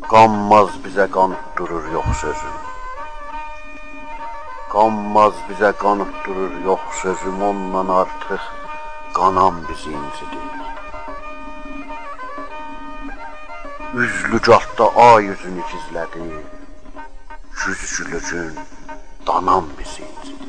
Qanmaz bizə qanıb durur yox sözüm. Qanmaz bizə qanıb durur yox sözüm, ondan artıq qanan bizi incidir. Üzlügahda ay yüzünü gizlədi, güzgülücün danan bizi incidir.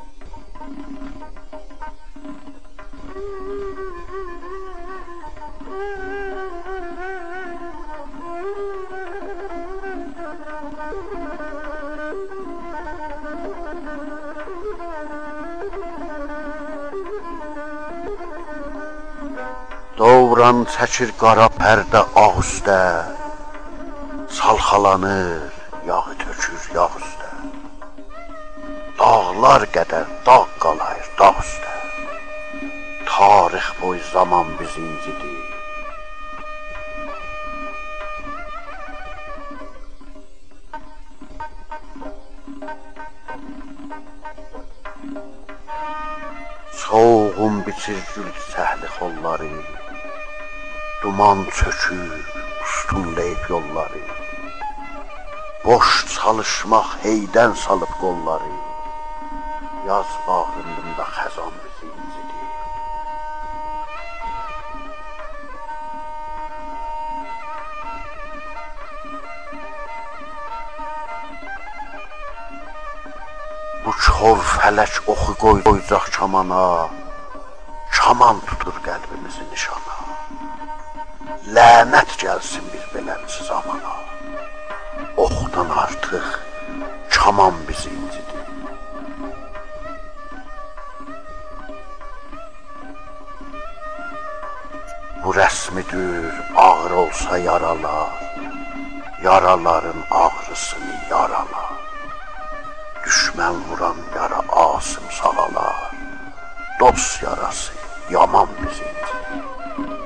Doğran çəkir qara pərdə ağ üstə, salxalanır, yağı tökür yağ üstə. Dağlar qədər dağ qalayır dağ üstə, tarix boyu zaman bizi incidir. Soğuğun biçir gül səhli xolları, duman çökür, ustunlayıb yolları. Boş çalışmaq heydən salıb qolları, yaz bağrında xəzan bizi incidir. Bu kor fələk oxu qoyacaq kamana, kaman tutur qəlbimizi nişana. Lənət gəlsin bir beləmsi zamana, oxdan artıq kaman bizi incidir. Bu rəsmidir ağır olsa yaralar, yaraların ağrısını yaralar. Düşmən vuran yara asım sağalar, dost yarası yaman bizi incidir.